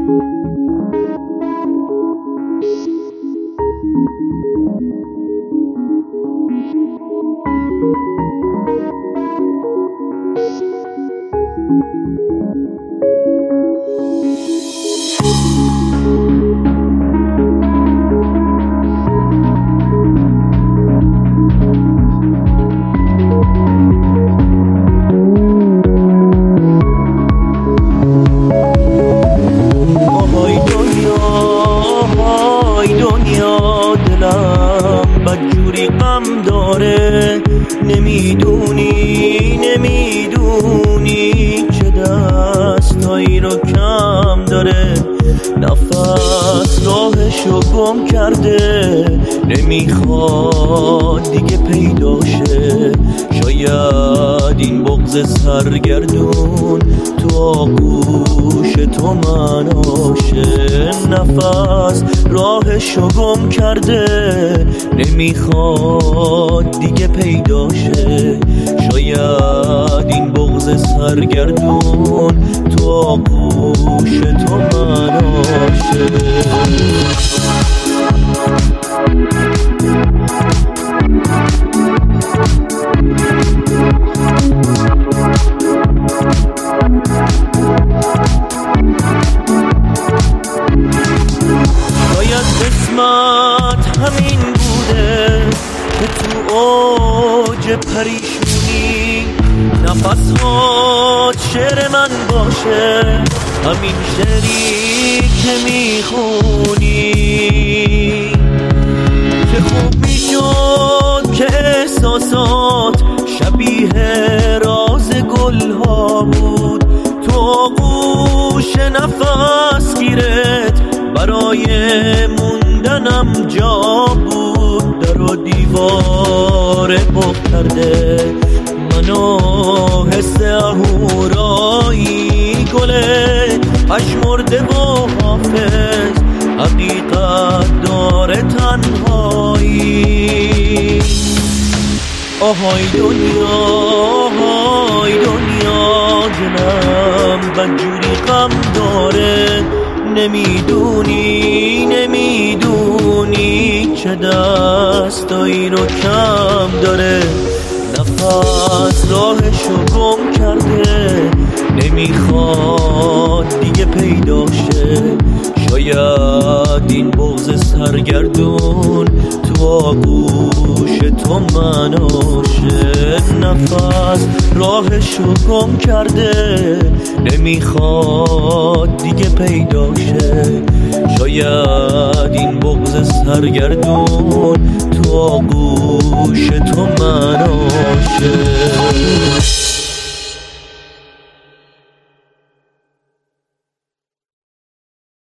بدجوری غم داره، نمیدونی چه دستایی رو کم داره. نفس راهشو گم کرده، نمیخواد دیگه پیداشه. شاید این بغض سرگردون تو آغوش تو مناشه. نفس راهشو گم کرده، نمیخواد دیگه پیداشه. شاید این بغض سرگردون تو آغوش تو مناشه. قسمت همین بوده که تو اوج پریشونی نفسات شعر من باشه، همین شعری که میخونی. چه خوب میشد که احساسات شبیه راز گلها بود، تو آغوش نفس گیرت برای موندنم جا بود. در و دیوار بغض کرده منو حس اهورایی، گله پشمرده و حافظ حقیقت داره تنهایی. آهای دنیا دلم بدجوری غم داره، نمیدونی چه دستایی رو کم داره. نفس راهشو گم کرده، نمیخواد دیگه پیداشه. شاید این بغض سرگردون تو آغوش تو مناشه. نفس راهشو گم کرده، نمیخواد دیگه پیداشه. شاید این بغض سرگردون تو آغوش تو مناشه.